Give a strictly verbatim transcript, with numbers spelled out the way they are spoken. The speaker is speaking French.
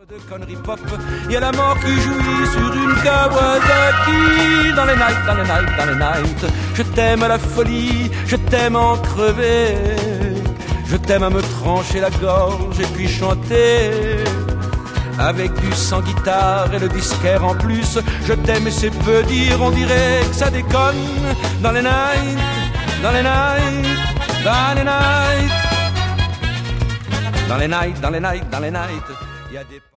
De conneries pop, y a la mort qui jouit sur une Kawasaki. Dans les nights, dans les nights, dans les nights, je t'aime à la folie, je t'aime en crever. Je t'aime à me trancher la gorge et puis chanter avec du sans guitare et le disquaire en plus. Je t'aime et c'est peu dire, on dirait que ça déconne. Dans les nights, dans les nights, dans les nights, dans les nights, dans les nights, dans les nights, il y a des